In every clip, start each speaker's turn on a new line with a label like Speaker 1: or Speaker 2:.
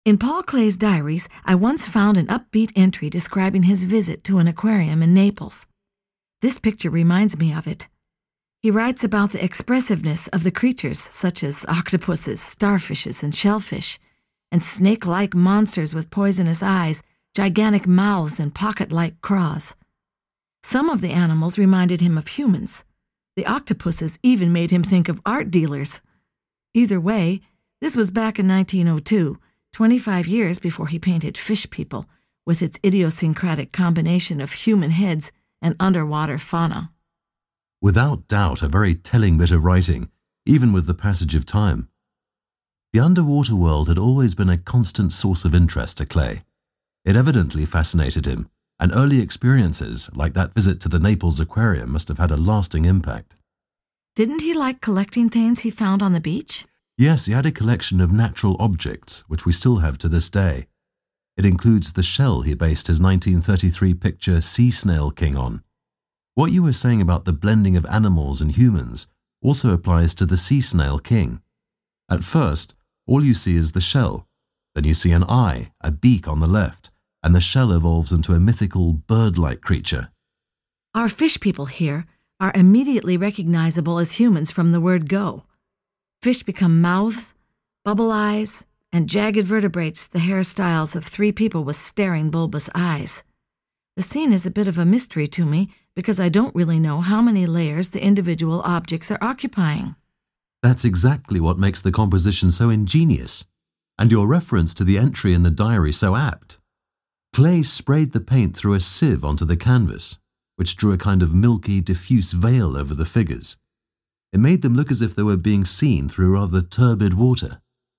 Speaker 1: In Paul Klee's diaries, I once found an upbeat entry describing his visit to an aquarium in Naples. This picture reminds me of it. He writes about the expressiveness of the creatures such as octopuses, starfishes, and shellfish, and snake-like monsters with poisonous eyes, gigantic mouths, and pocket-like craws. Some of the animals reminded him of humans. The octopuses even made him think of art dealers. Either way, this was back in 1902, 25 years before he painted Fish People, with its idiosyncratic combination of human heads and underwater fauna.
Speaker 2: Without doubt, a very telling bit of writing, even with the passage of time. The underwater world had always been a constant source of interest to Klee. It evidently fascinated him, and early experiences, like that visit to the Naples Aquarium, must have had a lasting impact.
Speaker 1: Didn't he like collecting things he found on the beach?
Speaker 2: Yes, he had a collection of natural objects, which we still have to this day. It includes the shell he based his 1933 picture Sea Snail King on. What you were saying about the blending of animals and humans also applies to the Sea Snail King. At first, all you see is the shell. Then you see an eye, a beak on the left, and the shell evolves into a mythical bird-like creature.
Speaker 1: Our fish people here are immediately recognizable as humans from the word go. Fish become mouths, bubble eyes, and jagged vertebrates, the hairstyles of three people with staring bulbous eyes. The scene is a bit of a mystery to me because I don't really know how many layers the individual objects are occupying.
Speaker 2: That's exactly what makes the composition so ingenious, and your reference to the entry in the diary so apt. Klee sprayed the paint through a sieve onto the canvas, which drew a kind of milky, diffuse veil over the figures. It made them look as if they were being seen through rather turbid water.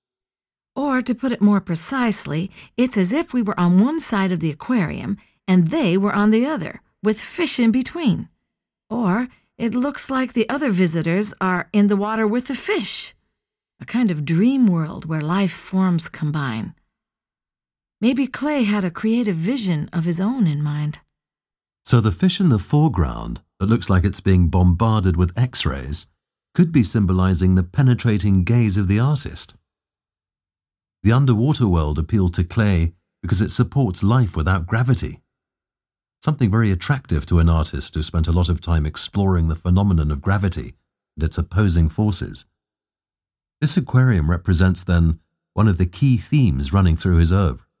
Speaker 1: Or, to put it more precisely, it's as if we were on one side of the aquarium and they were on the other, with fish in between. Or, it looks like the other visitors are in the water with the fish. A kind of dream world where life forms combine. Maybe Klee had a creative vision of his own in mind.
Speaker 2: So the fish in the foreground, that looks like it's being bombarded with X-rays, could be symbolizing the penetrating gaze of the artist. The underwater world appealed to Klee because it supports life without gravity. Something very attractive to an artist who spent a lot of time exploring the phenomenon of gravity and its opposing forces. This aquarium represents, then, one of the key themes running through his oeuvre.